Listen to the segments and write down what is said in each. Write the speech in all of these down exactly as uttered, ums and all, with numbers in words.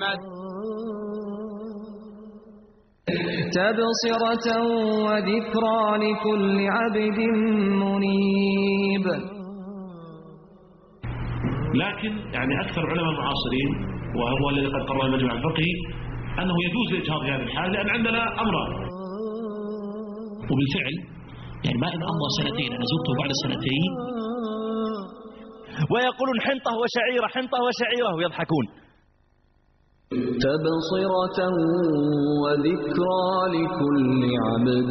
تبصرة وذكرى لكل عبد منيب. لكن يعني أكثر علماء المعاصرين وهو الذي قد قرر المجمع الفقهي أنه يجوز الإجهاض في هذه الحالة، لأن عندنا أمران. وبالفعل يعني ما إن أمضى سنتين أنا زوجته بعد سنتين ويقولون حنطة وشعيرة حنطة وشعيرة ويضحكون. تبصرة وذكرى لكل عبد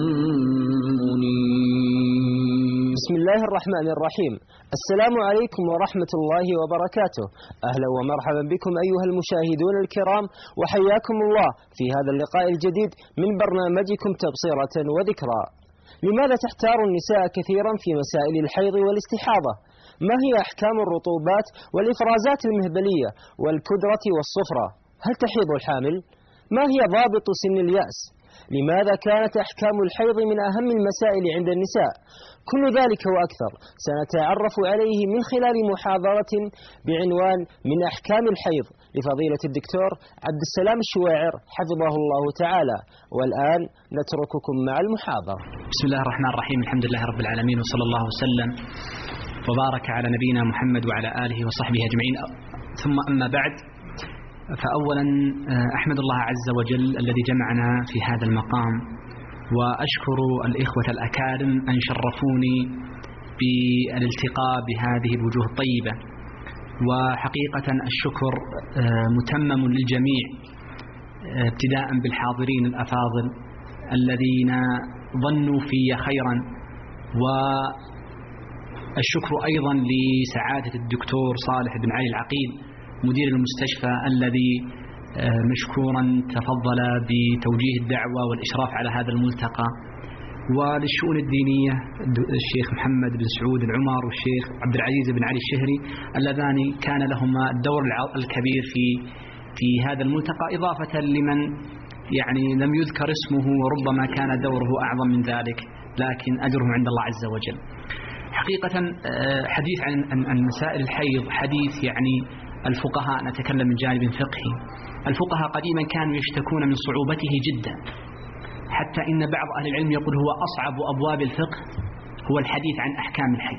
منيب. بسم الله الرحمن الرحيم. السلام عليكم ورحمة الله وبركاته. أهلا ومرحبا بكم أيها المشاهدون الكرام، وحياكم الله في هذا اللقاء الجديد من برنامجكم تبصرة وذكرى. لماذا تحتار النساء كثيرا في مسائل الحيض والاستحاضة؟ ما هي أحكام الرطوبات والإفرازات المهبلية والكدرة والصفرة؟ هل تحيض الحامل؟ ما هي ضابط سن اليأس؟ لماذا كانت أحكام الحيض من أهم المسائل عند النساء؟ كل ذلك وأكثر سنتعرف عليه من خلال محاضرة بعنوان من أحكام الحيض لفضيلة الدكتور عبد السلام الشواعر حفظه الله تعالى. والآن نترككم مع المحاضرة. بسم الله الرحمن الرحيم. الحمد لله رب العالمين، وصلى الله وسلم وبارك على نبينا محمد وعلى آله وصحبه أجمعين. ثم أما بعد، فأولا أحمد الله عز وجل الذي جمعنا في هذا المقام، وأشكر الإخوة الأكارم أن شرفوني بالالتقاء بهذه الوجوه الطيبة. وحقيقة الشكر متمم للجميع، ابتداء بالحاضرين الأفاضل الذين ظنوا في خيرا، والشكر أيضا لسعادة الدكتور صالح بن علي العقيل مدير المستشفى الذي مشكورا تفضل بتوجيه الدعوة والإشراف على هذا الملتقى، وللشؤون الدينية الشيخ محمد بن سعود العمر والشيخ عبد العزيز بن علي الشهري اللذان كان لهما الدور الكبير في في هذا الملتقى، إضافة لمن يعني لم يذكر اسمه وربما كان دوره أعظم من ذلك، لكن أجره عند الله عز وجل. حقيقة حديث عن عن مسائل الحيض حديث يعني الفقهاء، نتكلم من جانب فقهي. الفقهاء قديما كانوا يشتكون من صعوبته جدا، حتى إن بعض أهل العلم يقول هو أصعب أبواب الفقه هو الحديث عن أحكام الحيض.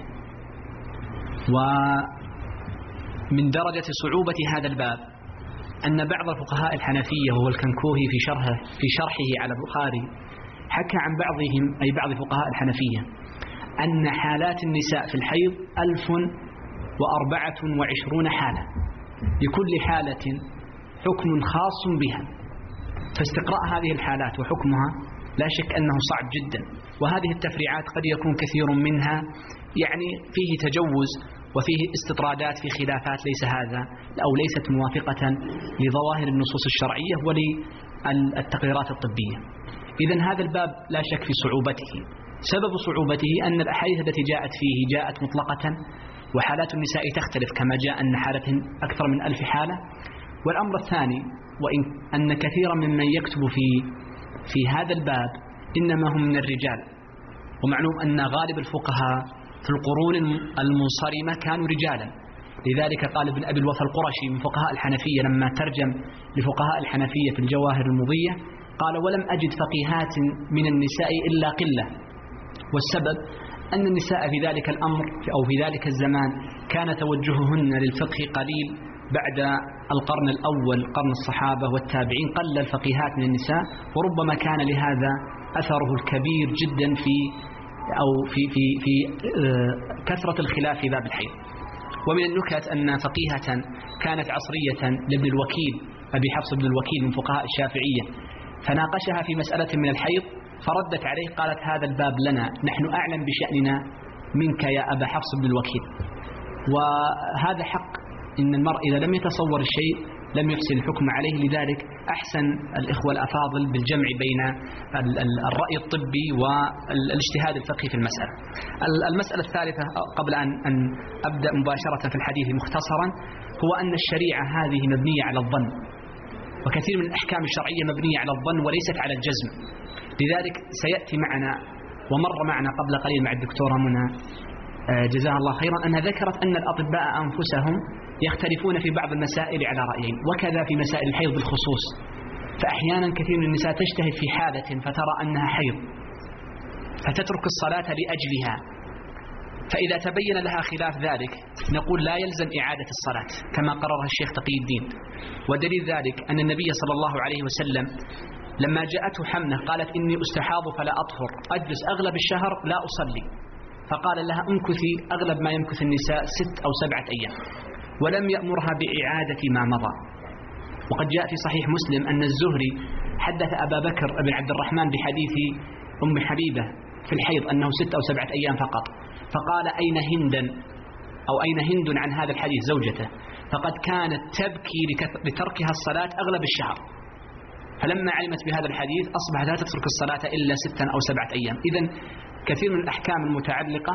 ومن درجة صعوبة هذا الباب أن بعض الفقهاء الحنفية وهو الكنكوهي في شرحه في شرحه على البخاري حكى عن بعضهم أي بعض فقهاء الحنفية أن حالات النساء في الحيض ألف وأربعة وعشرون حالة، لكل حالة حكم خاص بها. فاستقراء هذه الحالات وحكمها لا شك أنه صعب جدا، وهذه التفريعات قد يكون كثير منها يعني فيه تجوز وفيه استطرادات في خلافات ليس هذا أو ليست موافقة لظواهر النصوص الشرعية وللتقريرات الطبية. إذن هذا الباب لا شك في صعوبته. سبب صعوبته أن الأحاديث التي جاءت فيه جاءت مطلقة، وحالات النساء تختلف كما جاء أن حالتهن أكثر من ألف حالة. والأمر الثاني، وإن أن كثيرا ممن يكتب في في هذا الباب إنما هم من الرجال، ومعلوم أن غالب الفقهاء في القرون المنصرمة كانوا رجالا. لذلك قال ابن أبي الوفا القرشي من فقهاء الحنفية لما ترجم لفقهاء الحنفية في الجواهر المضية قال: ولم أجد فقيهات من النساء إلا قلة. والسبب أن النساء في ذلك الأمر أو في ذلك الزمان كان توجههن للفقه قليل. بعد القرن الأول قرن الصحابة والتابعين قل الفقيهات من النساء، وربما كان لهذا أثره الكبير جدا في أو في في في كثرة الخلاف في باب الحيض. ومن النكت أن فقيهة كانت عصرية لابن الوكيل أبي حفص بن الوكيل من فقهاء الشافعية، فناقشها في مسألة من الحيض فردت عليه قالت: هذا الباب لنا، نحن أعلم بشأننا منك يا أبا حفص بن الوكيل. وهذا حق، إن المرء إذا لم يتصور الشيء لم يحسن الحكم عليه. لذلك أحسن الإخوة الأفاضل بالجمع بين الرأي الطبي والاجتهاد الفقهي في المسألة. المسألة الثالثة قبل أن أن أبدأ مباشرة في الحديث مختصرا، هو أن الشريعة هذه مبنية على الظن، وكثير من الأحكام الشرعية مبنية على الظن وليست على الجزم. لذلك سيأتي معنا ومر معنا قبل قليل مع الدكتورة منى جزاها الله خيرا أنها ذكرت أن الأطباء أنفسهم يختلفون في بعض المسائل على رأيين، وكذا في مسائل الحيض بالخصوص. فأحيانا كثير من النساء تجتهد في حالة فترى أنها حيض فتترك الصلاة لأجلها، فإذا تبين لها خلاف ذلك نقول لا يلزم إعادة الصلاة كما قررها الشيخ تقي الدين. ودليل ذلك أن النبي صلى الله عليه وسلم لما جاءته حمنة قالت إني أستحاض فلا أطهر، أجلس أغلب الشهر لا أصلي، فقال لها انكثي أغلب ما يمكث النساء ست أو سبعة أيام، ولم يأمرها بإعادة ما مضى. وقد جاء في صحيح مسلم أن الزهري حدث أبا بكر بن عبد الرحمن بحديث أم حبيبة في الحيض أنه ست أو سبعة أيام فقط، فقال أين هندا أو أين هند عن هذا الحديث زوجته، فقد كانت تبكي لتركها الصلاة أغلب الشهر، فلما علمت بهذا الحديث أصبحت لا تترك الصلاة إلا ستا أو سبعة أيام. إذن كثير من الأحكام المتعلقة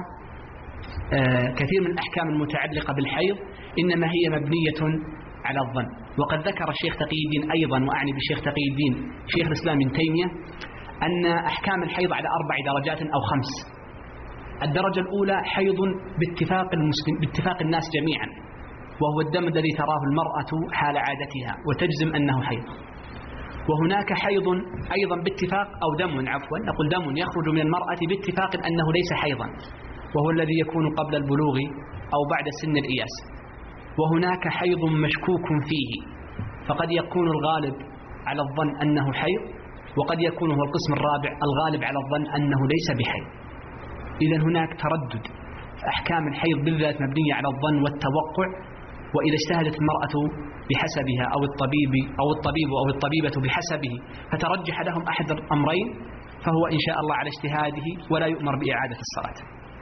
آه كثير من الأحكام المتعلقة بالحيض إنما هي مبنية على الظن. وقد ذكر الشيخ تقي الدين أيضا، وأعني بالشيخ تقي الدين شيخ الإسلام ابن تيمية، أن أحكام الحيض على أربع درجات أو خمس. الدرجة الأولى حيض باتفاق المسلم باتفاق الناس جميعا، وهو الدم الذي تراه المرأة حال عادتها وتجزم أنه حيض. وهناك حيض أيضا باتفاق أو دم عفوا نقول دم يخرج من المرأة باتفاق أنه ليس حيضا، وهو الذي يكون قبل البلوغ أو بعد سن الإياس. وهناك حيض مشكوك فيه، فقد يكون الغالب على الظن أنه حيض، وقد يكون هو القسم الرابع الغالب على الظن أنه ليس بحيض. إذن هناك تردد. أحكام الحيض بالذات مبنية على الظن والتوقع، وإذا اجتهدت المرأة بحسبها أو الطبيب أو الطبيب أو الطبيبة بحسبه فترجح لهم أحد الأمرين فهو إن شاء الله على اجتهاده ولا يؤمر بإعادة الصلاة.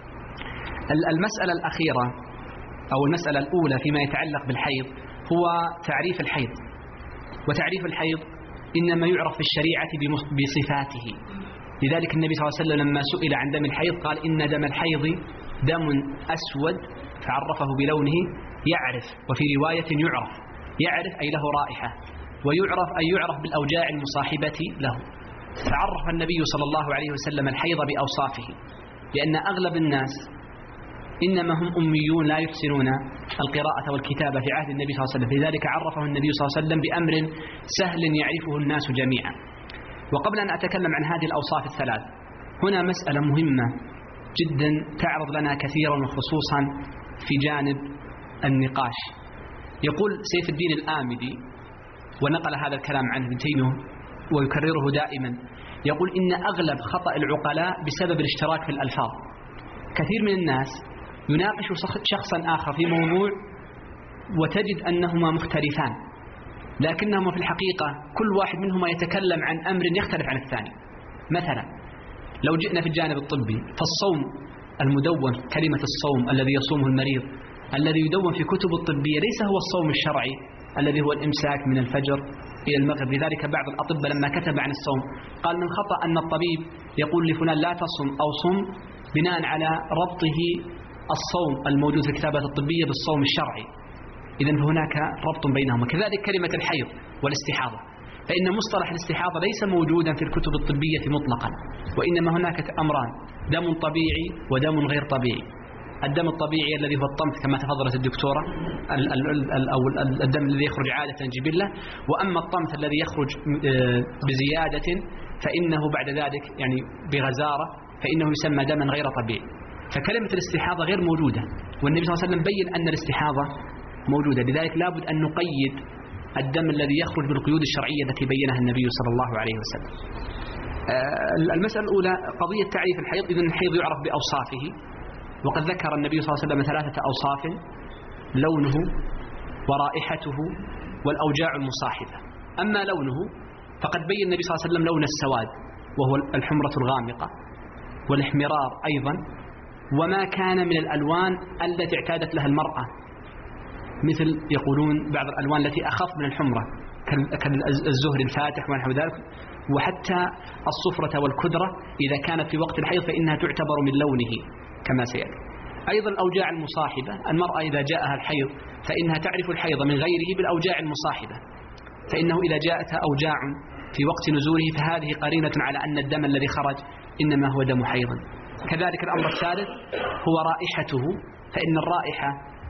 المسألة الأخيرة أو المسألة الأولى فيما يتعلق بالحيض هو تعريف الحيض. وتعريف الحيض إنما يعرف في الشريعة بصفاته. لذلك النبي صلى الله عليه وسلم لما سئل عن دم الحيض قال إن دم الحيض دم أسود، فعرفه بلونه يعرف، وفي رواية يعرف، يعرف أي له رائحة، ويعرف أي يعرف بالأوجاع المصاحبة له. فعرف النبي صلى الله عليه وسلم الحيض بأوصافه، لأن أغلب الناس إنما هم أميون لا يحسنون القراءة والكتابة في عهد النبي صلى الله عليه وسلم، لذلك عرفه النبي صلى الله عليه وسلم بأمر سهل يعرفه الناس جميعا. وقبل أن أتكلم عن هذه الأوصاف الثلاث، هنا مسألة مهمة جدا تعرض لنا كثيرا وخصوصا في جانب النقاش. يقول سيف الدين الآمدي، ونقل هذا الكلام عنه ابن تيمية ويكرره دائما، يقول إن أغلب خطأ العقلاء بسبب الاشتراك في الألفاظ. كثير من الناس يناقش شخصا آخر في موضوع وتجد أنهما مختلفان، لكنهما في الحقيقة كل واحد منهما يتكلم عن أمر يختلف عن الثاني. مثلا لو جئنا في الجانب الطبي فالصوم المدون، كلمة الصوم الذي يصومه المريض الذي يدون في كتب الطبية ليس هو الصوم الشرعي الذي هو الإمساك من الفجر إلى المغرب. لذلك بعض الأطباء لما كتب عن الصوم قال من خطأ أن الطبيب يقول لفلان لا تصم أو صم بناء على ربطه الصوم الموجود في الكتابات الطبية بالصوم الشرعي. إذن هناك ربط بينهما. كذلك كلمة الحيض والاستحاضة، فإن مصطلح الاستحاضة ليس موجودا في الكتب الطبية مطلقا، وإنما هناك أمران: دم طبيعي ودم غير طبيعي. الدم الطبيعي الذي هو الطمث كما تفضلت الدكتورة، أو الدم الذي يخرج عادة جبلة، وأما الطمث الذي يخرج بزيادة فإنه بعد ذلك يعني بغزارة فإنه يسمى دما غير طبيعي. فكلمة الاستحاضة غير موجودة، والنبي صلى الله عليه وسلم بين أن الاستحاضة موجودة. لذلك لابد أن نقيد الدم الذي يخرج بالقيود الشرعية التي بينها النبي صلى الله عليه وسلم. المسألة الأولى قضية تعريف الحيض. إذن الحيض يعرف بأوصافه، وقد ذكر النبي صلى الله عليه وسلم ثلاثة أوصاف: لونه ورائحته والأوجاع المصاحبة. أما لونه فقد بين النبي صلى الله عليه وسلم لون السواد وهو الحمرة الغامقة، والاحمرار أيضا، وما كان من الألوان التي اعتادت لها المرأة، مثل يقولون بعض الألوان التي أخف من الحمرة كالزهر الفاتح ونحو ذلك، وحتى الصفرة والكدرة إذا كانت في وقت الحيض فإنها تعتبر من لونه كما سيأتي. أيضا الأوجاع المصاحبة، المرأة إذا جاءها الحيض فإنها تعرف الحيض من غيره بالأوجاع المصاحبة، فإنه إذا جاءتها أوجاع في وقت نزوله فهذه قرينة على أن الدم الذي خرج إنما هو دم حيض. كذلك الأمر الثالث هو رائحته، فإن الرائحة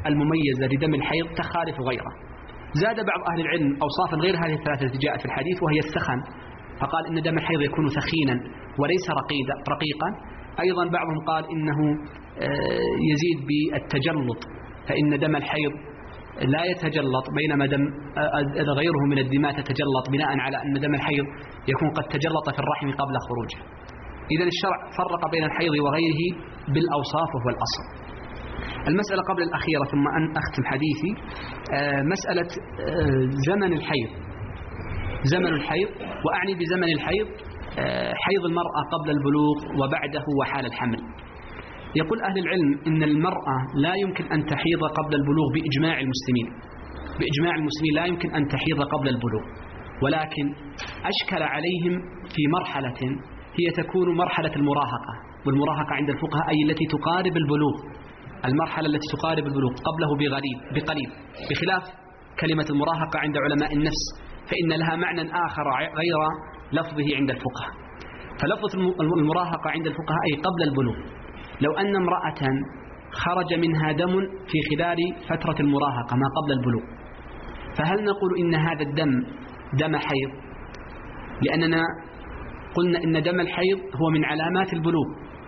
المميزة لدم الحيض تخالف غيره. زاد بعض أهل العلم أوصافا غير هذه الثلاثة التي جاءت في الحديث، وهي السخن، فقال إن دم الحيض يكون ثخينا وليس رقيقا. أيضا بعضهم قال إنه يزيد بالتجلط، فإن دم الحيض لا يتجلط بينما دم غيره من الدماء تتجلط، بناء على أن دم الحيض يكون قد تجلط في الرحم قبل خروجه. إذن الشرع فرق بين الحيض وغيره بالأوصاف وهو الأصل. المسألة قبل الأخيرة ثم أن أختم حديثي، مسألة زمن الحيض. زمن الحيض، وأعني بزمن الحيض حيض المرأة قبل البلوغ وبعده وحال الحمل. يقول أهل العلم إن المرأة لا يمكن أن تحيض قبل البلوغ بإجماع المسلمين. بإجماع المسلمين لا يمكن أن تحيض قبل البلوغ، ولكن أشكل عليهم في مرحلة هي تكون مرحلة المراهقة، والمراهقة عند الفقهاء أي التي تقارب البلوغ، المرحلة التي تقارب البلوغ قبله بقليل بقليل، بخلاف كلمة المراهقة عند علماء النفس فإن لها معنى آخر غير لفظه عند الفقهاء. فلفظ المراهقة عند الفقهاء أي قبل البلوغ. لو أن امرأة خرج منها دم في خلال فترة المراهقة ما قبل البلوغ، فهل نقول إن هذا الدم دم حيض؟ لأننا قلنا إن دم الحيض هو من علامات البلوغ،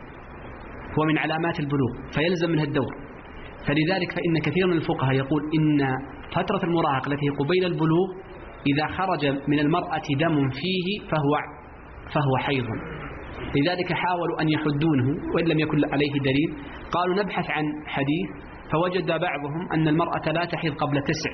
هو من علامات البلوغ فيلزم منها الدور. فلذلك فإن كثير من الفقهاء يقول إن فترة المراهقة التي هي قبيل البلوغ إذا خرج من المرأة دم فيه فهو فهو حيض. لذلك حاولوا أن يحدونه وإن لم يكن عليه دليل. قالوا نبحث عن حديث، فوجد بعضهم أن المرأة لا تحيض قبل تسع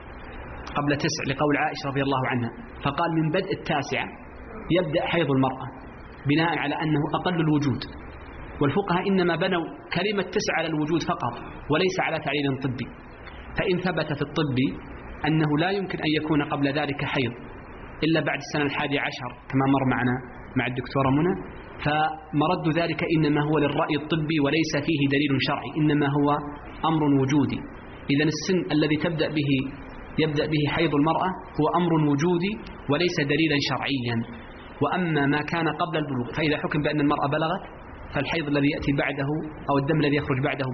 قبل تسع لقول عائشة رضي الله عنها، فقال من بدء التاسعة يبدأ حيض المرأة بناء على أنه أقل الوجود. والفقهاء إنما بنوا كلمة تسع على الوجود فقط وليس على تعليل طبي، فإن ثبت في الطب أنه لا يمكن أن يكون قبل ذلك حيض إلا بعد السنة الحادية عشر كما مر معنا مع الدكتورة منى، فمرد ذلك إنما هو للرأي الطبي وليس فيه دليل شرعي، إنما هو أمر وجودي. إذن السن الذي تبدأ به يبدأ به حيض المرأة هو أمر وجودي وليس دليلا شرعيا. وأما ما كان قبل البلوغ فإذا حكم بأن المرأة بلغت فالحيض الذي يأتي بعده أو الدم الذي يخرج بعده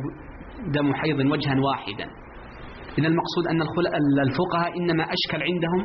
دم حيض وجها واحدا. إذن المقصود أن الفقهاء إنما أشكل عندهم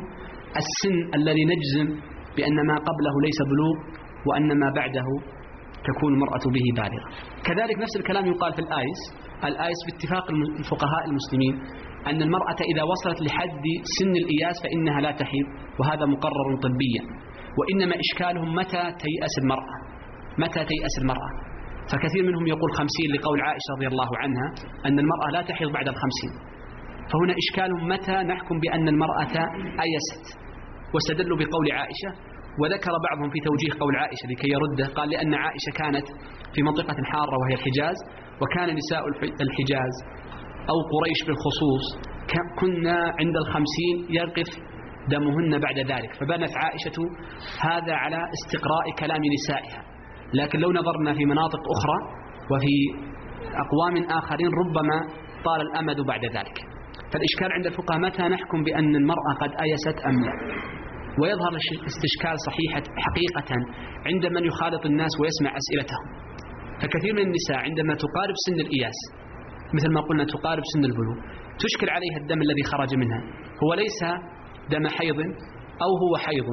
السن الذي نجزم بأن ما قبله ليس بلوغ وأن ما بعده تكون المرأة به بالغة. كذلك نفس الكلام يقال في الآيس. الآيس باتفاق الفقهاء المسلمين أن المرأة إذا وصلت لحد سن الإياس فإنها لا تحيض، وهذا مقرر طبيا. وإنما إشكالهم متى تيأس المرأة متى تيأس المرأة فكثير منهم يقول خمسين لقول عائشة رضي الله عنها أن المرأة لا تحيض بعد الخمسين. فهنا إشكالهم متى نحكم بأن المرأة أيست، واستدلوا بقول عائشة. وذكر بعضهم في توجيه قول عائشة لكي يرده، قال لأن عائشة كانت في منطقة حارة وهي الحجاز، وكان نساء الحجاز أو قريش بالخصوص كنا عند الخمسين يرقف دمهن بعد ذلك، فبنت عائشة هذا على استقراء كلام نسائها. لكن لو نظرنا في مناطق أخرى وفي أقوام آخرين ربما طال الأمد بعد ذلك. فالإشكال عند الفقهاء متى نحكم بأن المرأة قد أيست أم لا. ويظهر الاستشكال صحيحة حقيقة عند من يخالط الناس ويسمع أسئلتهم. فكثير من النساء عندما تقارب سن الإياس مثل ما قلنا تقارب سن البلوغ تشكل عليها الدم الذي خرج منها هو ليس دم حيض أو هو حيض،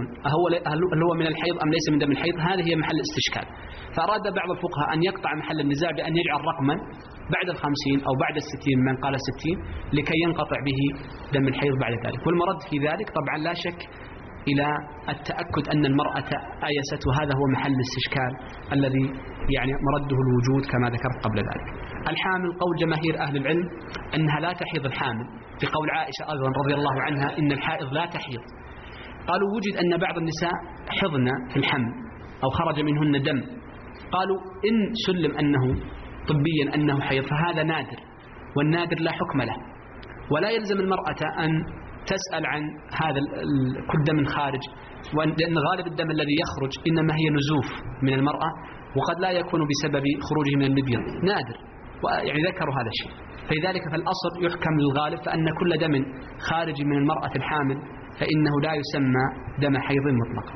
هل هو من الحيض أم ليس من دم الحيض؟ هذه هي محل الاستشكال. فأراد بعض الفقهاء أن يقطع محل النزاع بأن يجعل رقما بعد الخمسين أو بعد الستين من قال الستين لكي ينقطع به دم الحيض بعد ذلك. والمرد في ذلك طبعا لا شك إلى التأكد أن المرأة آيست، وهذا هو محل الاستشكال الذي يعني مرده الوجود كما ذكرت قبل ذلك. الحامل قول جماهير أهل العلم أنها لا تحيض الحامل، في قول عائشة أيضا رضي الله عنها إن الحائض لا تحيض. قالوا وجد أن بعض النساء حضن في الحمل أو خرج منهن دم، قالوا إن سلم أنه طبيا أنه حيض فهذا نادر، والنادر لا حكم له، ولا يلزم المرأة أن تسأل عن هذا كل دم خارج، لأن غالب الدم الذي يخرج إنما هي نزوف من المرأة، وقد لا يكون بسبب خروجه من المبيض، نادر، يعني ذكروا هذا الشيء. فلذلك فالأصل يحكم للغالب فأن كل دم خارج من المرأة الحامل فإنه لا يسمى دم حيض مطلقا.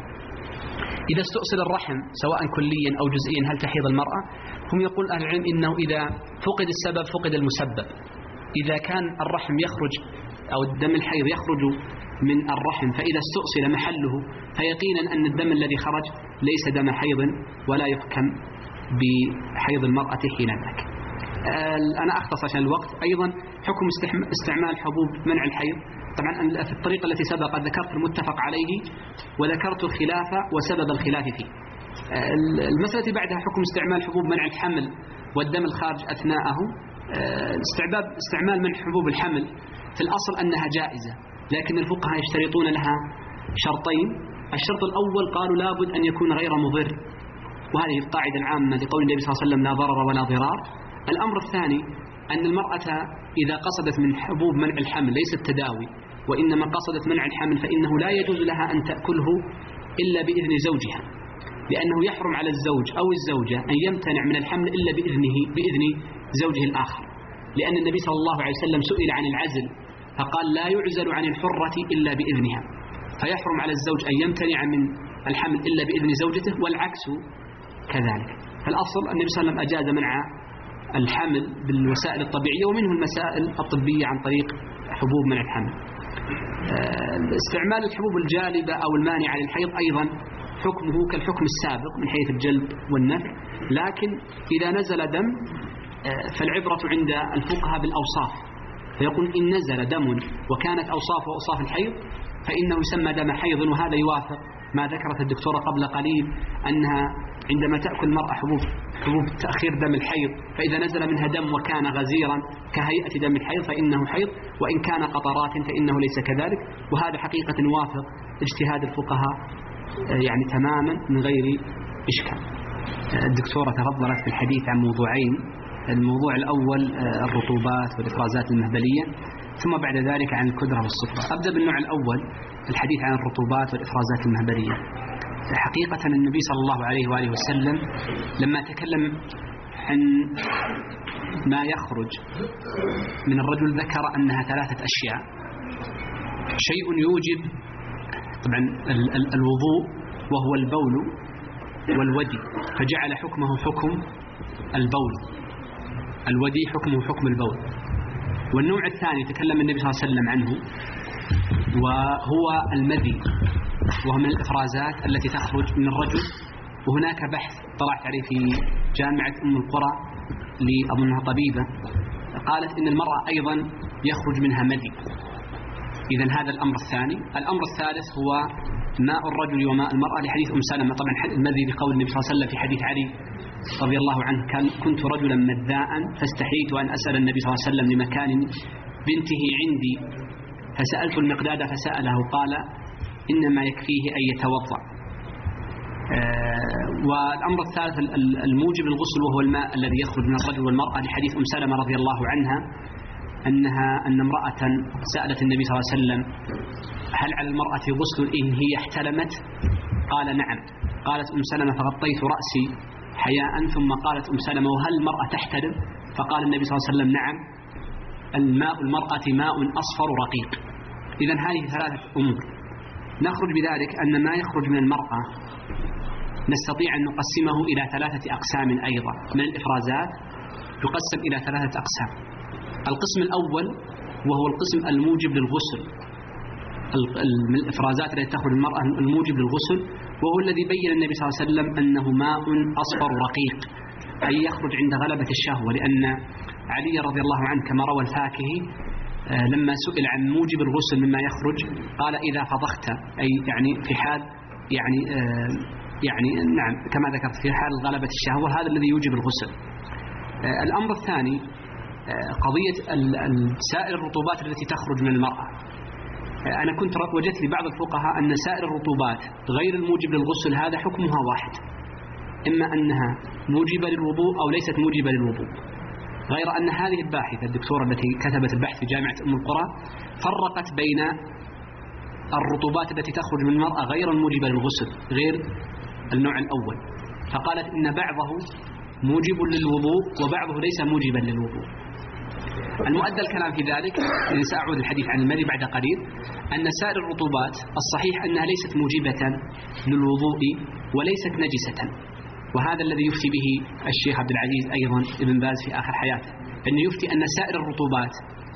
إذا استؤصل الرحم سواء كليا أو جزئيا هل تحيض المرأة؟ هم يقول أهل العلم إنه إذا فقد السبب فقد المسبب. إذا كان الرحم يخرج أو الدم الحيض يخرج من الرحم فإذا استؤصل محله فيقينا أن الدم الذي خرج ليس دم حيض ولا يحكم بحيض المرأة حين ذاك. أنا أختصر عشان الوقت. أيضا حكم استعمال حبوب منع الحيض. طبعا في الطريقة التي سبق ذكرت المتفق عليه وذكرت الخلاف وسبب الخلاف فيه. المسألة بعدها حكم استعمال حبوب منع الحمل والدم الخارج أثناءه. استعباب استعمال منع حبوب الحمل في الأصل أنها جائزة، لكن الفقهاء يشترطون لها شرطين. الشرط الأول قالوا لابد أن يكون غير مضر، وهذه القاعدة العامة لقول النبي صلى الله عليه وسلم لا ضرر ولا ضرار. الأمر الثاني أن المرأة إذا قصدت من حبوب منع الحمل ليس التداوي وإنما قصدت منع الحمل فإنه لا يجوز لها أن تأكله إلا بإذن زوجها، لأنه يحرم على الزوج أو الزوجة أن يمتنع من الحمل إلا بإذنه بإذن زوجه الآخر، لأن النبي صلى الله عليه وسلم سئل عن العزل فقال لا يعزل عن الحرة إلا بإذنها، فيحرم على الزوج أن يمتنع من الحمل إلا بإذن زوجته والعكس كذلك. فالأصل النبي صلى الله عليه وسلم أجاز منع الحمل بالوسائل الطبيعية ومنه المسائل الطبية عن طريق حبوب منع الحمل. استعمال الحبوب الجالبة أو المانعة للحيض أيضا حكمه كالحكم السابق من حيث الجلب والنفع، لكن إذا نزل دم فالعبرة عند الفقهاء بالأوصاف، فيقول إن نزل دم وكانت أوصافه أوصاف الحيض فإنه يسمى دم حيض، وهذا يوافق ما ذكرت الدكتورة قبل قليل أنها عندما تأكل المرأة حبوب حبوب تأخير دم الحيض فإذا نزل منها دم وكان غزيرا كهيئة دم الحيض فإنه حيض، وإن كان قطرات فإنه ليس كذلك، وهذا حقيقة يوافق اجتهاد الفقهاء يعني تماما من غير إشكال. الدكتورة تفضلت في الحديث عن موضوعين، الموضوع الأول الرطوبات والإفرازات المهبلية، ثم بعد ذلك عن الكدرة والصفرة. أبدأ بالنوع الأول الحديث عن الرطوبات والإفرازات المهبلية. حقيقة النبي صلى الله عليه وآله وسلم لما تكلم عن ما يخرج من الرجل ذكر أنها ثلاثة أشياء. شيء يوجب طبعا الوضوء وهو البول والودي، فجعل حكمه حكم البول، الودي حكمه حكم البول. والنوع الثاني تكلم النبي صلى الله عليه وسلم عنه وهو المذي، وهو من الإفرازات التي تخرج من الرجل، وهناك بحث طلعت عليه في جامعة أم القرى لأظنها طبيبة قالت إن المرأة أيضا يخرج منها مذي. إذن هذا الأمر الثاني. الأمر الثالث هو ماء الرجل وماء المرأة لحديث أم سلمة. طبعا المذي بقول النبي صلى الله عليه وسلم في حديث علي رضي الله عنه كان كنت رجلا مذاء فاستحييت أن أسأل النبي صلى الله عليه وسلم لمكان بنته عندي فسألت المقداد فسأله قال إنما يكفيه أن يتوضأ. آه والأمر الثالث الموجب للغسل وهو الماء الذي يخرج من الرجل والمرأة لحديث أم سلمة رضي الله عنها أنها أن امرأة سألت النبي صلى الله عليه وسلم هل على المرأة غسل إن هي احتلمت؟ قال نعم. قالت أم سلمة فغطيت رأسي حياء، ثم قالت أم سلمة وهل المرأة تحتلم؟ فقال النبي صلى الله عليه وسلم نعم، الماء المرأة ماء أصفر رقيق. إذن هذه ثلاثة أمور. نخرج بذلك أن ما يخرج من المرأة نستطيع أن نقسمه إلى ثلاثة أقسام أيضا من الإفرازات، يقسم إلى ثلاثة أقسام. القسم الأول وهو القسم الموجب للغسل من الإفرازات التي تخرج من المرأة الموجب للغسل، وهو الذي بين النبي صلى الله عليه وسلم أنه ماء أصفر رقيق، أي يخرج عند غلبة الشهوة، لأن علي رضي الله عنه كما روى الفاكهي لما سئل عن موجب الغسل مما يخرج قال إذا فضخت، أي يعني في حال يعني يعني نعم كما ذكرت في حال غلبة الشهوة، هذا الذي يوجب الغسل. الأمر الثاني قضية سائر الرطوبات التي تخرج من المرأة. أنا كنت وجدت لبعض الفقهاء أن سائر الرطوبات غير الموجب للغسل هذا حكمها واحد، إما أنها موجبة للوضوء أو ليست موجبة للوضوء، غير أن هذه الباحثة الدكتورة التي كتبت البحث في جامعة أم القرى فرقت بين الرطوبات التي تخرج من المرأة غير الموجبة للغسل غير النوع الأول، فقالت إن بعضه موجب للوضوء وبعضه ليس موجبا للوضوء. المؤدى الكلام في ذلك إذا سأعود الحديث عن المذي بعد قليل أن سائر الرطوبات الصحيح أنها ليست موجبة للوضوء وليست نجسة، وهذا الذي يفتي به الشيخ عبد العزيز أيضا ابن باز في آخر حياته، أنه يفتي أن سائر الرطوبات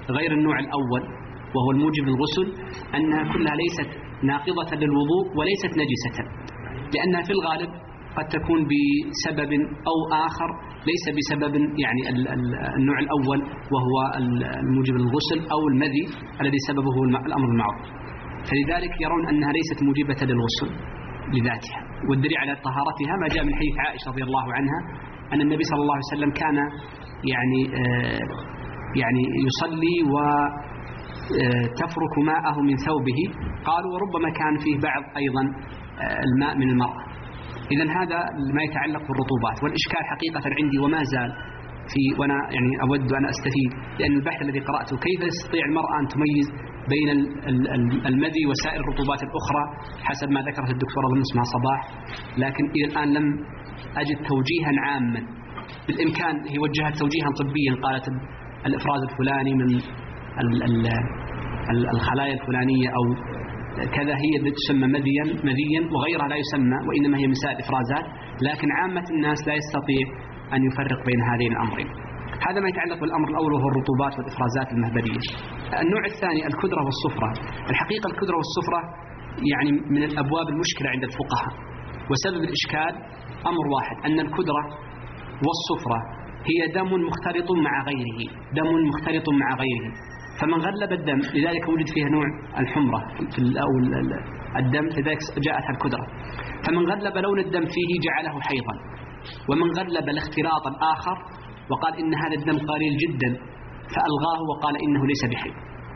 غير النوع الأول وهو الموجب للغسل أنها كلها ليست ناقضة للوضوء وليست نجسة، لأنها في الغالب قد تكون بسبب أو آخر ليس بسبب يعني النوع الأول وهو الموجب للغسل أو المذي الذي سببه الأمر المعروف، فلذلك يرون أنها ليست موجبة للغسل لذاتها. والدليل على طهارتها ما جاء من حديث عائشة رضي الله عنها أن النبي صلى الله عليه وسلم كان يعني يعني يصلي وتفرك ماءه من ثوبه، قالوا وربما كان فيه بعض أيضا الماء من المرأة. إذن هذا ما يتعلق بالرطوبات. والإشكال حقيقة عندي وما زال في، وأنا يعني أود أن أستفيد لأن البحث الذي قرأته كيف تستطيع المرأة أن تميز بين المذي وسائر الرطوبات الأخرى حسب ما ذكرت الدكتورة ضمن اسمها صباح، لكن إلى الآن لم أجد توجيها عاما. بالإمكان هي وجهت توجيها طبيا، قالت الإفراز الفلاني من الخلايا الفلانية أو كذا هي تسمى مذيا مذيا وغيرها لا يسمى، وإنما هي مسائل إفرازات، لكن عامة الناس لا يستطيع أن يفرق بين هذين الأمرين. هذا ما يتعلق بالأمر الأول وهو الرطوبات والإفرازات المهبلية. النوع الثاني الكدرة والصفرة. الحقيقة الكدرة والصفرة يعني من الأبواب المشكلة عند الفقهاء، وسبب الإشكال أمر واحد، أن الكدرة والصفرة هي دم مختلط مع غيره، دم مختلط مع غيره، فمن غلب الدم لذلك وجد فيها نوع الحمرة في أو الدم، لذلك جاءتها الكدرة. فمن غلب لون الدم فيه جعله حيضا، ومن غلب الاختلاط الآخر وقال إن هذا الدم قليل جدا فألغاه وقال إنه ليس بحيض.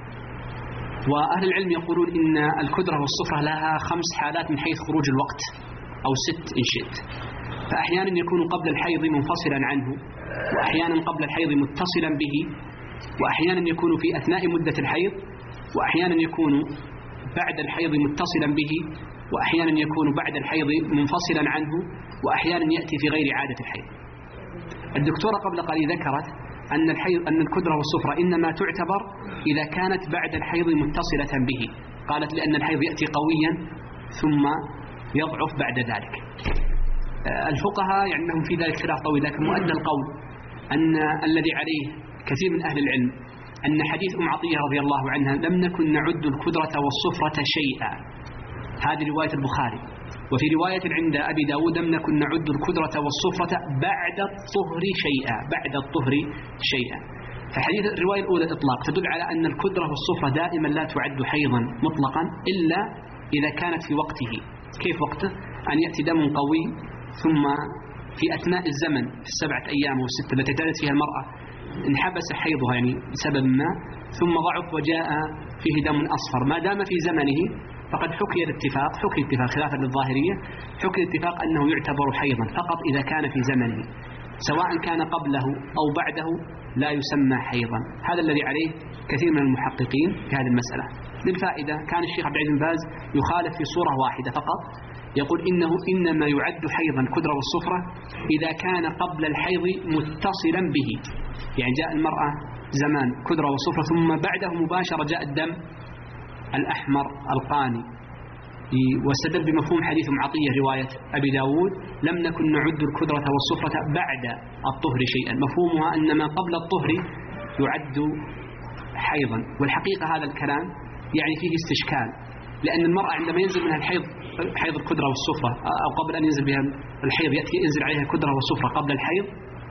وأهل العلم يقولون إن الكدرة والصفرة لها خمس حالات من حيث خروج الوقت أو ست إن شئت، فأحيانا يكون قبل الحيض منفصلا عنه، وأحيانا قبل الحيض متصلا به، وأحيانا يكون في أثناء مدة الحيض، وأحيانا يكون بعد الحيض متصلا به، وأحيانا يكون بعد الحيض منفصلا عنه، وأحيانا يأتي في غير عادة الحيض. الدكتورة قبل قليل ذكرت أن الحيض أن الكدرة والصفرة إنما تعتبر إذا كانت بعد الحيض متصلة به، قالت لأن الحيض يأتي قويا ثم يضعف بعد ذلك. الفقهاء يعني لهم في ذلك خلاف طويل، لكن مؤدى القول أن الذي عليه كثير من أهل العلم أن حديث أم عطية رضي الله عنها لم نكن نعد الكدرة والصفرة شيئا، هذه رواية البخاري. وفي رواية عند أبي داود لم نكن نعد الكدرة والصفرة بعد الطهر شيئا، بعد الطهر شيئا. فحديث الرواية الأولى الإطلاق تدل على أن الكدرة والصفرة دائما لا تعد حيضا مطلقا إلا إذا كانت في وقته. كيف وقته؟ أن يأتي دم قوي ثم في أثناء الزمن في السبعة أيام والستة التي تلد فيها المرأة انحبس حيضها يعني بسبب ما، ثم ضعف وجاء فيه دم أصفر، ما دام في زمنه فقد حكي الاتفاق، حكي الاتفاق خلافا للظاهرية، حكي الاتفاق أنه يعتبر حيضا فقط إذا كان في زمنه، سواء كان قبله أو بعده لا يسمى حيضا. هذا الذي عليه كثير من المحققين في هذه المسألة. للفائدة كان الشيخ عبد العزيز بن باز يخالف في صورة واحدة فقط، يقول إنه إنما يعد حيضا كدرة والصفرة إذا كان قبل الحيض متصلا به، يعني جاء المرأة زمان كدرة والصفرة ثم بعده مباشرة جاء الدم الأحمر القاني، واستدل بمفهوم حديث أم عطية رواية أبي داود لم نكن نعد الكدرة والصفرة بعد الطهر شيئا، مفهومها أن ما قبل الطهر يعد حيضا. والحقيقة هذا الكلام يعني فيه استشكال، لأن المرأة عندما ينزل منها الحيض، حيض الكدرة والصفرة، أو قبل أن ينزل بها الحيض يأتي ينزل عليها الكدرة والصفرة قبل الحيض،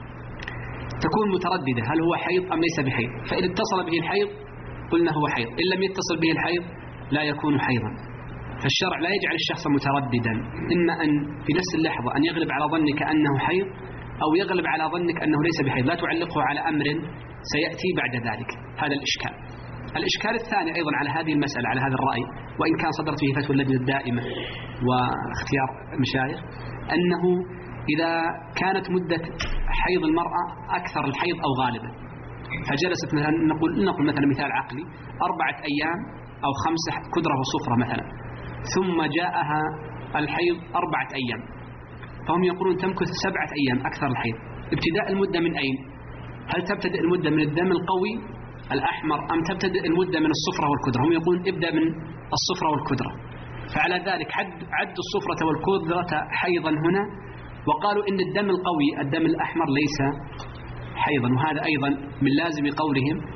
تكون مترددة هل هو حيض أم ليس بحيض، فإن اتصل به الحيض قلنا هو حيض، إن لم يتصل به الحيض لا يكون حيضا. فالشرع لا يجعل الشخص مترددا، إما أن في نفس اللحظة أن يغلب على ظنك أنه حيض أو يغلب على ظنك أنه ليس بحيض، لا تعلقه على أمر سيأتي بعد ذلك. هذا الإشكال. الإشكال الثاني أيضا على هذه المسألة، على هذا الرأي، وإن كان صدرت فيه فتوى اللجنة الدائمة واختيار المشايخ، أنه إذا كانت مدة حيض المرأة أكثر الحيض أو غالبا، فجلست مثلا نقول نقول مثلا مثال عقلي أربعة أيام أو خمسة كدرة وصفرة مثلا، ثم جاءها الحيض أربعة أيام، فهم يقولون تمكث سبعة أيام أكثر الحيض. ابتداء المدة من أين؟ هل تبتدئ المدة من الدم القوي الأحمر أم تبتدئ المدة من الصفرة والكدرة؟ هم يقولون ابدأ من الصفرة والكدرة. فعلى ذلك حد عد الصفرة والكدرة حيضا هنا، وقالوا إن الدم القوي الدم الأحمر ليس حيضا، وهذا أيضا من لازم قولهم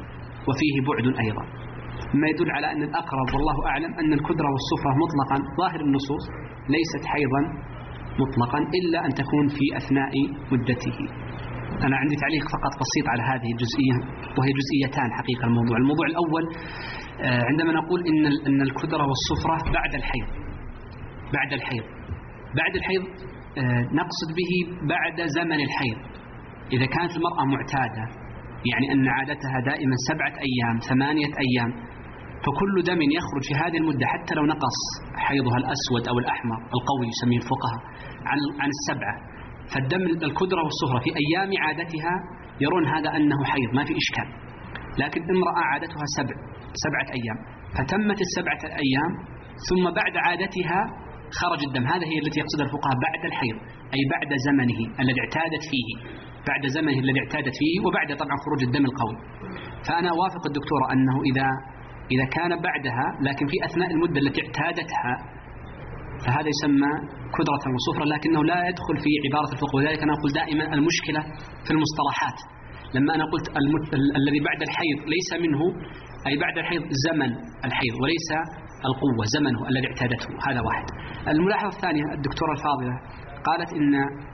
وفيه بعد أيضا، ما يدل على أن الأقرب والله أعلم أن الكدرة والصفرة مطلقا ظاهر النصوص ليست حيضا مطلقا إلا أن تكون في أثناء مدته. أنا عندي تعليق فقط بسيط على هذه الجزئية، وهي جزئيتان حقيقة الموضوع. الموضوع الأول عندما نقول إن أن الكدرة والصفرة بعد الحيض، بعد الحيض بعد الحيض نقصد به بعد زمن الحيض. إذا كانت المرأة معتادة، يعني أن عادتها دائما سبعة أيام ثمانية أيام، فكل دم يخرج في هذه المدة حتى لو نقص حيضها الأسود أو الأحمر القوي يسميه الفقهاء عن عن السبعة، فالدم الكدرة والصفرة في أيام عادتها يرون هذا أنه حيض ما في إشكال. لكن امرأة عادتها سبع سبعة أيام فتمت السبعة الأيام ثم بعد عادتها خرج الدم، هذا هي التي يقصدها الفقهاء بعد الحيض، أي بعد زمنه الذي اعتادت فيه، بعد زمنه الذي اعتادت فيه وبعد طبعا خروج الدم القوي. فأنا أوافق الدكتورة أنه إذا إذا كان بعدها لكن في أثناء المدة التي اعتادتها فهذا يسمى كدرة وصفرة، لكنه لا يدخل في عبارة الفقه. وذلك أنا أقول دائما المشكلة في المصطلحات. لما أنا قلت المت... الذي بعد الحيض ليس منه، أي بعد الحيض زمن الحيض وليس القوة، زمنه الذي اعتادته. هذا واحد. الملاحظة الثانية الدكتورة الفاضلة قالت إن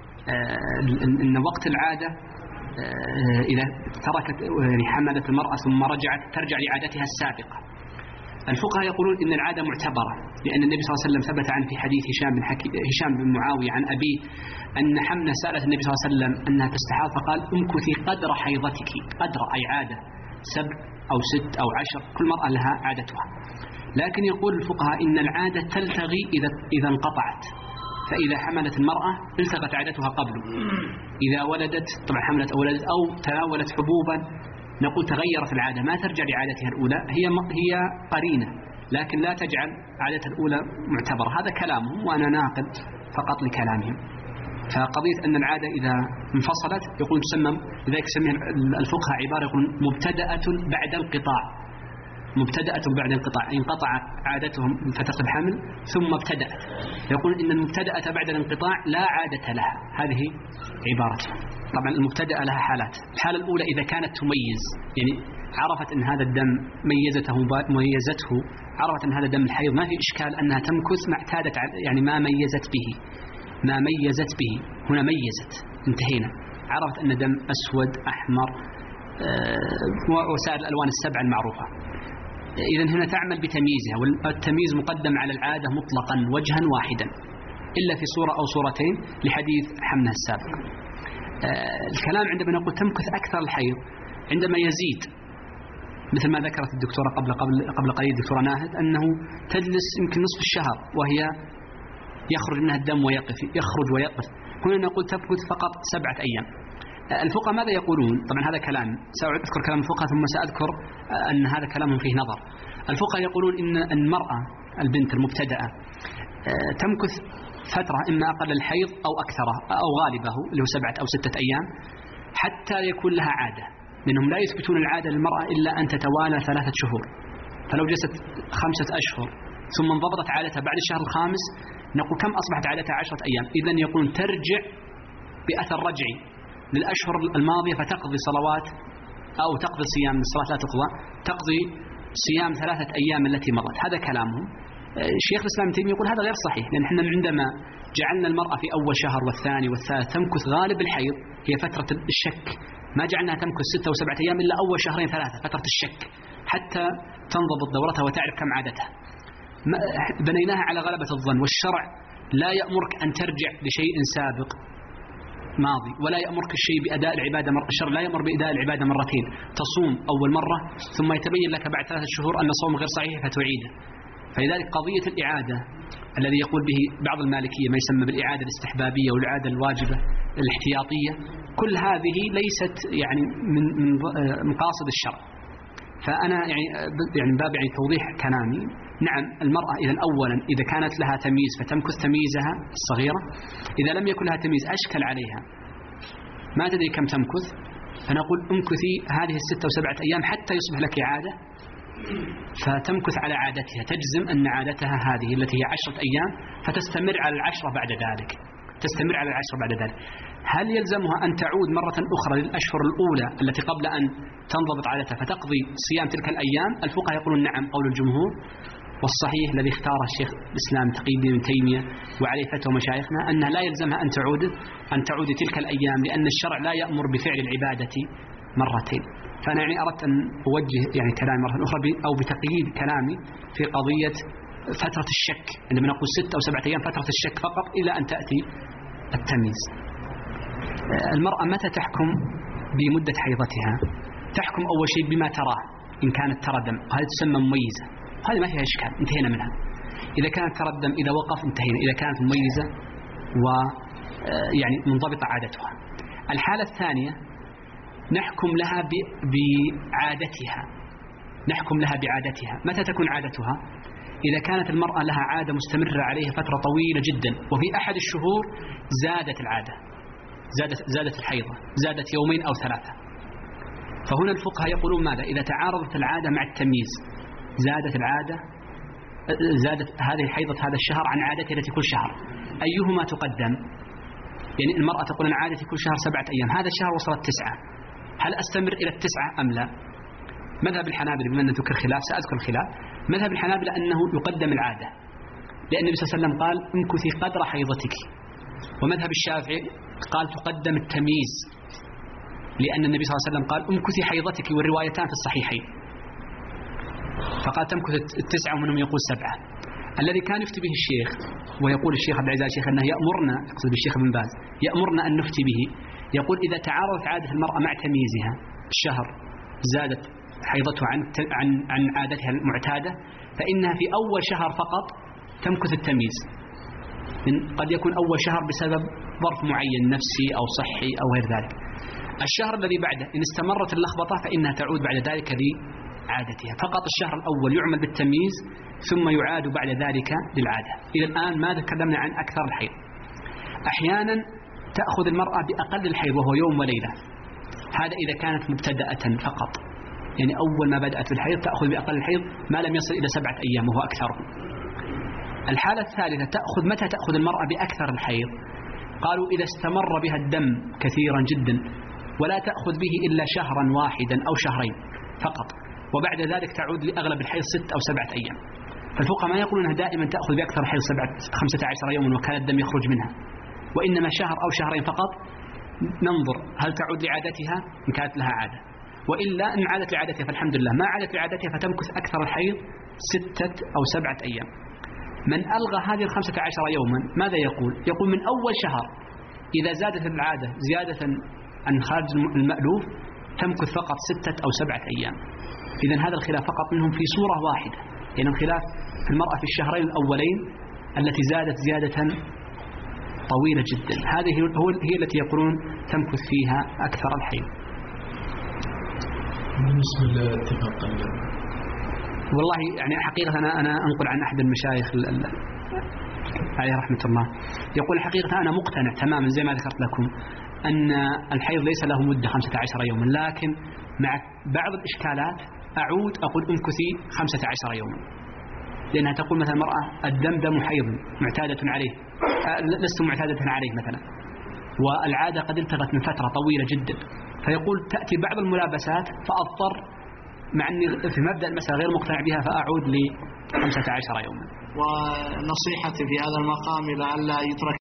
إن وقت العادة إذا تركت يعني حملت المرأة ثم رجعت ترجع لعادتها السابقة. الفقهاء يقولون إن العادة معتبرة، لأن النبي صلى الله عليه وسلم ثبت عن في حديث هشام بن حكي هشام بن معاوية عن أبيه أن حمنة سألت النبي صلى الله عليه وسلم أنها تستحاض فقال امكثي قدر حيضتك، قدر أي عادة سبع أو ست أو عشر، كل مرأة لها عادتها. لكن يقول الفقهاء إن العادة تلتغي إذا إذا انقطعت، فإذا حملت المرأة التغت عادتها قبله، إذا ولدت طبعا حملت أو ولدت أو تناولت حبوبا نقول تغيرت العادة ما ترجع لعادتها الأولى، هي هي قرينة لكن لا تجعل عادتها الأولى معتبرة. هذا كلامهم وأنا ناقل فقط لكلامهم. فقضية أن العادة إذا انفصلت يقول تسمى، لذلك يسميها الفقهاء عبارة يقول مبتدأة بعد انقطاع، مبتدأة بعد انقطاع، انقطع عادتهم من فترة الحمل ثم ابتدأت. يقول إن المبتدأة بعد الانقطاع لا عادة لها، هذه عبارته. طبعا المبتدأة لها حالات. الحالة الأولى إذا كانت تميز، يعني عرفت أن هذا الدم ميزته ميزته عرفت أن هذا دم الحيض ما في إشكال أنها تمكث ما اعتادت يعني ما ميزت به ما ميزت به هنا ميزت انتهينا، عرفت أن دم أسود أحمر وسائر الألوان السبعة المعروفة. إذن هنا تعمل بتمييزها، والتمييز مقدم على العادة مطلقا وجها واحدا إلا في صورة أو صورتين لحديث حمنة السابق. الكلام عندما نقول تمكث أكثر الحيض عندما يزيد، مثل ما ذكرت الدكتورة قبل قبل قبل قليل الدكتورة ناهد أنه تجلس يمكن نصف الشهر وهي يخرج منها الدم ويقف يخرج ويقف. هنا نقول تمكث فقط سبعة أيام. الفقهاء ماذا يقولون؟ طبعا هذا كلام سأذكر كلام الفقهاء ثم سأذكر أن هذا كلامهم فيه نظر. الفقهاء يقولون إن المرأة البنت المبتدأة تمكث فترة إما أقل الحيض أو أكثره أو غالبه اللي هو سبعة أو ستة أيام حتى يكون لها عادة، لأنهم لا يثبتون العادة للمرأة إلا أن تتوالى ثلاثة شهور. فلو جلست خمسة أشهر ثم انضبطت عادتها بعد الشهر الخامس نقول كم أصبحت عادتها عشرة أيام. إذن يقولون ترجع بأثر رجعي للأشهر الماضية فتقضي صلوات أو تقضي صيام، الصلاة لا تقضى، تقضي صيام ثلاثة أيام التي مضت. هذا كلامهم. الشيخ الإسلام ابن تيمية يقول هذا غير صحيح، لأن احنا عندما جعلنا المرأة في أول شهر والثاني والثالث تمكث غالب الحيض هي فترة الشك، ما جعلناها تمكث ستة وسبعة أيام إلا أول شهرين ثلاثة فترة الشك حتى تنضبط دورتها وتعرف كم عادتها. بنيناها على غلبة الظن، والشرع لا يأمرك أن ترجع لشيء سابق ماضي ولا يأمرك الشيء بأداء العبادة مرة. الشرع لا يأمر بأداء العبادة مرتين، تصوم أول مرة ثم يتبين لك بعد ثلاثة شهور أن الصوم غير صحيح فتعيده. فلذلك قضية الإعادة الذي يقول به بعض المالكية ما يسمى بالإعادة الاستحبابية والإعادة الواجبة الاحتياطية، كل هذه ليست يعني من من مقاصد الشرع. فأنا يعني يعني باب يعني توضيح كلامي. نعم المرأة إذا أولا إذا كانت لها تمييز فتمكث تمييزها الصغيرة، إذا لم يكن لها تمييز أشكل عليها ما تدري كم تمكث فنقول امكثي هذه الستة وسبعة أيام حتى يصبح لك عادة فتمكث على عادتها، تجزم أن عادتها هذه التي هي عشرة أيام فتستمر على العشرة بعد ذلك، تستمر على العشر بعد ذلك. هل يلزمها أن تعود مرة أخرى للأشهر الأولى التي قبل أن تنضبط عادتها فتقضي صيام تلك الأيام؟ الفقهاء يقولون نعم قول الجمهور، والصحيح الذي اختاره الشيخ الإسلام تقي الدين ابن تيمية وعليه فتوى مشايخنا أنها لا يلزمها أن تعود أن تعود تلك الأيام، لأن الشرع لا يأمر بفعل العبادة مرتين. فأنا يعني أردت أن أوجه يعني كلامي مرة أخرى أو بتقييد كلامي في قضية فترة الشك، عندما نقول ستة أو سبعة أيام فترة الشك فقط إلى أن تأتي التمييز. المرأة متى تحكم بمدة حيضتها؟ تحكم أول شيء بما تراه، إن كانت ترى دم هذه تسمى مميزة، هذه ما فيها إشكال انتهينا منها. إذا كانت ترى الدم إذا وقف انتهينا، إذا كانت مميزة و يعني منضبطة عادتها. الحالة الثانية نحكم لها بعادتها، نحكم لها بعادتها. متى تكون عادتها؟ إذا كانت المرأة لها عادة مستمرة عليها فترة طويلة جدا وفي أحد الشهور زادت العادة، زادت, زادت الحيضة، زادت يومين أو ثلاثة، فهنا الفقهاء يقولون ماذا؟ إذا تعارضت العادة مع التمييز زادت العادة، زادت هذه حيضة هذا الشهر عن عادتها التي كل شهر، أيهما تقدم؟ يعني المرأة تقول أن عادتي كل شهر سبعة أيام، هذا الشهر وصلت تسعة، هل أستمر إلى التسعة أم لا؟ مذهب الحنابلة بما أن ذكر خلاف سأذكر الخلاف. مذهب الحنابلة أنه يقدم العادة، لأن النبي صلى الله عليه وسلم قال امكثي قدر حيضتك. ومذهب الشافعي قال تقدم التمييز، لأن النبي صلى الله عليه وسلم قال امكثي حيضتك، والروايتان في الصحيحين، فقال تمكث التسعة ومنهم يقول سبعة. الذي كان يفتي به الشيخ ويقول الشيخ عبد العزيز الشيخ أنه يأمرنا، يقصد بالشيخ ابن باز، يأمرنا أن نفتي به، يقول إذا تعارضت عادة المرأة مع تمييزها الشهر زادت حيضتها عن عن عن عادتها المعتادة، فإنها في أول شهر فقط تمكث التمييز. قد يكون أول شهر بسبب ظرف معين نفسي أو صحي أو غير ذلك. الشهر الذي بعده إن استمرت اللخبطة فإنها تعود بعد ذلك لعادتها. فقط الشهر الأول يعمل بالتمييز ثم يعاد بعد ذلك للعادة. إلى الآن ما تكلمنا عن أكثر الحيض. أحيانا تأخذ المرأة بأقل الحيض وهو يوم وليلة، هذا إذا كانت مبتدأة فقط، يعني أول ما بدأت بالحيض تأخذ بأقل الحيض ما لم يصل إلى سبعة أيام وهو أكثره. الحالة الثالثة تأخذ متى تأخذ المرأة بأكثر الحيض؟ قالوا إذا استمر بها الدم كثيرا جدا ولا تأخذ به إلا شهرا واحدا أو شهرين فقط، وبعد ذلك تعود لأغلب الحيض ست أو سبعة أيام. فالفقهاء ما يقولون أنها دائما تأخذ بأكثر الحيض سبعة خمسة عشر يوما وكان الدم يخرج منها، وإنما شهر أو شهرين فقط. ننظر هل تعود لعادتها إن كانت لها عادة، وإلا إن عادت لعادتها فالحمد لله، ما عادت لعادتها فتمكث أكثر الحيض ستة أو سبعة أيام. من ألغى هذه الخمسة عشر يوما ماذا يقول؟ يقول من أول شهر إذا زادت العادة زيادة عن خارج المألوف تمكث فقط ستة أو سبعة أيام. إذن هذا الخلاف فقط منهم في صورة واحدة، يعني الخلاف في المرأة في الشهرين الأولين التي زادت زيادة طويلة جدا، هذه هي التي يقولون تمكث فيها أكثر الحيض. بالنسبة لاتفاق والله يعني حقيقة أنا أنا أنقل عن أحد المشايخ عليه رحمة الله، يقول حقيقة أنا مقتنع تماما زي ما ذكرت لكم أن الحيض ليس له مدة خمسة عشر يوما، لكن مع بعض الإشكالات أعود أقول أمكثي خمسة عشر يوما، لأنها تقول مثلا المرأة الدم دم حيض معتادة عليه، لست معتادة عليه مثلا، والعادة قد انتهت من فترة طويلة جدا، فيقول تأتي بعض الملابسات فأضطر مع أني في مبدأ المسألة غير مقتنع بها فأعود لخمسة عشر يوما. ونصيحتي في هذا المقام لعل يترك